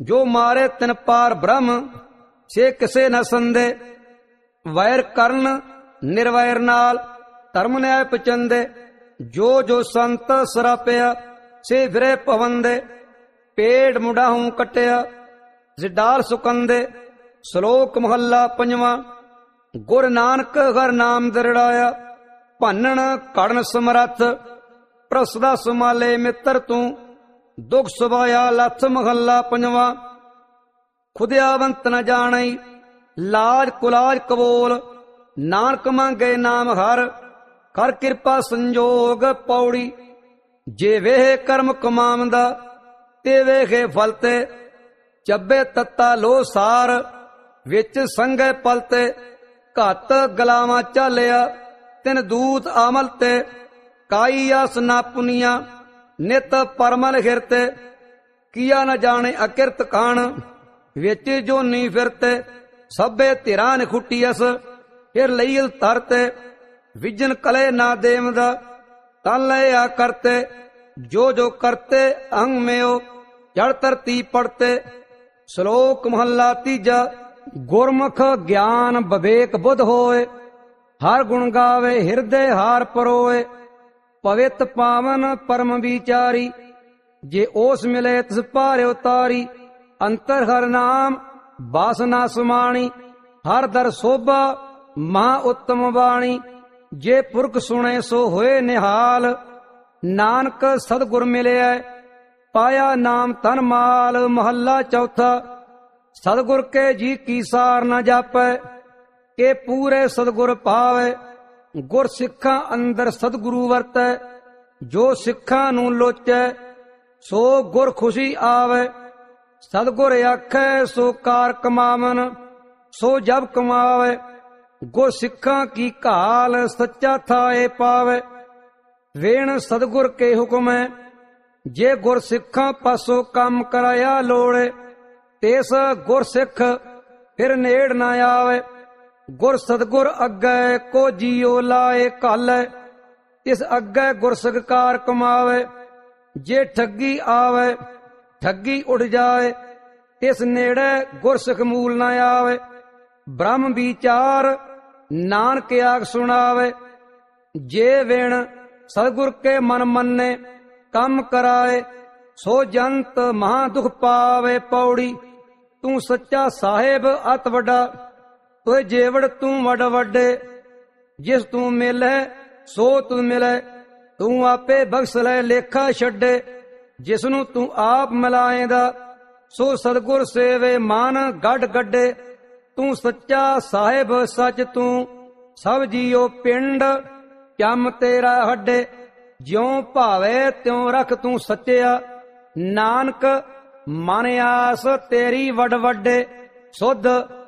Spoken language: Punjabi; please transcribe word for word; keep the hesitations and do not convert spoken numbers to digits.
जो मारे तिन पार ब्रह्म से किसे न संदे। वैर करण निर्वैर नाल धर्म न्याय पचंदे। जो जो संत सरापिया से फिरे पवंदे। पेड़ मुडाहू कटिया जिडाल सुकंदे। श्लोक महला पंजवा। गुर नानक हर नाम दरड़ाया भनन कड़न समरथ। प्रसदा सुमाले मित्र तू दुख सुभाया लथ। महला पंजवा। खुदियावंत न जाणई लाज कुलाज कबोल। नानक मांगे नाम हर कर किरपा संजोग। पौड़ी जे वेह कर्म कमावंदा ते वेखे फलते। ਚੱਬੇ ਤੱਤਾ ਲੋ ਸਾਰ ਵਿੱਚ ਸੰਗੇ ਪਲਤੇ। ਘੱਤ ਗਲਾਵਾਂ ਚਾਲਿਆ ਤਿਨ ਦੂਤ ਅਮਲ ਤੇ। ਕਾਈ ਆਸ ਨਾ ਪੁਨੀਆ ਨਿਤ ਪਰਮਲ ਹਿਰਤੇ। ਕੀਆ ਨ ਜਾਣੇ ਅਕਿਰਤ ਕਾਣ ਵਿੱਚ ਜੋਨੀ ਫਿਰਤੇ। ਸਭੇ ਧਿਰਾਂ ਨੇ ਖੁੱਟੀਅਸ ਫਿਰ ਲਈਲ ਤਰਤੇ। ਵਿਜਨ ਕਲੇ ਨਾ ਦੇਵਦਾ ਤਨ ਲਿਆ ਕਰਤੇ। ਜੋ ਜੋ ਕਰਤੇ ਅੰਗ ਮੇਓ ਜੜ ਧਰਤੀ ਪੜਤੇ। ਸ਼ਲੋਕ ਮਹੱਲਾ ਤੀਜਾ। ਗੁਰਮੁਖ ਗਿਆਨ ਵਿਵੇਕ ਬੁੱਧ ਹੋਏ। ਹਰ ਗੁਣ ਗਾਵੇ ਹਿਰਦੇ ਹਾਰ ਪਰੋਏ। ਪਵਿੱਤ ਪਾਵਨ ਪਰਮ ਵਿਚਾਰੀ ਜੇ ਉਸ ਮਿਲੇ ਤਿਸ ਭਾਰੇ ਉਤਾਰੀ। ਅੰਤਰ ਹਰ ਨਾਮ ਬਾਸਨਾ ਸਮਾਣੀ ਹਰ ਦਰ ਸੋਭਾ ਮਹਾ ਉੱਤਮ ਬਾਣੀ। ਜੇ ਪੁਰਖ ਸੁਣੇ ਸੋ ਹੋਏ ਨਿਹਾਲ ਨਾਨਕ ਸਤਿਗੁਰ ਮਿਲਿਆ ਪਾਇਆ ਨਾਮ ਤਨ ਮਾਲ। ਮਹੱਲਾ ਚੌਥਾ। ਸਤਿਗੁਰ ਕੇ ਜੀ ਕੀ ਸਾਰ ਨਾ ਜਾਪੈ ਕਿ ਪੂਰੇ ਸਤਿਗੁਰ ਪਾਵੇ। ਗੁਰ ਸਿੱਖਾਂ ਅੰਦਰ ਸਤਿਗੁਰੂ ਵਰਤੈ ਜੋ ਸਿੱਖਾਂ ਨੂੰ ਲੋਚੈ ਸੋ ਗੁਰ ਖੁਸ਼ੀ ਆਵੇ। ਸਤਿਗੁਰ ਆਖੈ ਸੋ ਕਾਰ ਕਮਾਵਨ ਸੋ ਜਬ ਕਮਾਵੇ। ਗੁਰ ਸਿੱਖਾਂ ਕੀ ਘਾਲ ਸੱਚਾ ਥਾਏ ਪਾਵੇ। ਵੇਣ ਸਤਿਗੁਰ ਕੇ ਹੁਕਮੈ ਜੇ ਗੁਰ ਸਿੱਖਾਂ ਪਾਸੋਂ ਕੰਮ ਕਰਾਇਆ ਲੋੜੇ। ਤੇਸ ਗੁਰ ਸਿੱਖ ਫਿਰ ਨੇੜ ਨਾ ਆਵੇ। ਗੁਰ ਸਤਿਗੁਰ ਅੱਗੇ ਕੋ ਜੀਓ ਲਾਏ ਘਾਲੈ। ਤਿਸ ਅੱਗੇ ਗੁਰ ਸਤਿਕਾਰ ਕਮਾਵੇ। ਜੇ ਠੱਗੀ ਆਵੇ ਠੱਗੀ ਉੱਡ ਜਾਏ। ਤਿਸ ਨੇੜੇ ਗੁਰ ਸਿੱਖ ਮੂਲ ਨਾ ਆਵੇ। ਬ੍ਰਹਮ ਵਿਚਾਰ ਨਾਨਕ ਆਖ ਸੁਣਾਵੇ। ਜੇ ਵੇਣ ਸਤਿਗੁਰ ਕੇ ਮਨ ਮੰਨੇ ਕੰਮ ਕਰਾਏ ਸੋ ਜੰਤ ਮਹਾ ਦੁਖ ਪਾਵੇ। ਪੌੜੀ ਤੂੰ ਸੱਚਾ ਸਾਹਿਬ ਅਤ ਵੱਡਾ ਤੋਏ ਜੇਵੜ ਤੂੰ ਵੱਡ ਵੱਡੇ। ਜਿਸ ਤੂੰ ਮਿਲੇ ਸੋ ਤੂੰ ਮਿਲੇ ਤੂੰ ਆਪੇ ਬਖਸ਼ ਲੈ ਲੇਖਾ ਛੱਡੇ। ਜਿਸ ਨੂੰ ਤੂੰ ਆਪ ਮਿਲਾਏਂਦਾ ਸੋ ਸਤਿਗੁਰ ਸੇਵੇ ਮਨ ਗੱਡ ਗੱਡੇ। ਤੂੰ ਸੱਚਾ ਸਾਹਿਬ ਸੱਚ ਤੂੰ ਸਭ ਜੀਓ ਪਿੰਡ ਚੰਮ ਤੇਰਾ ਹੱਡੇ। ਜਿਉ ਭਾਵੇ ਤਿਉ ਰਖ ਤੂੰ ਸੱਚਿਆ ਨਾਨਕ ਮਨ ਆਸ ਤੇਰੀ ਵੱਡ ਵੱਡੇ। ਸੁਧ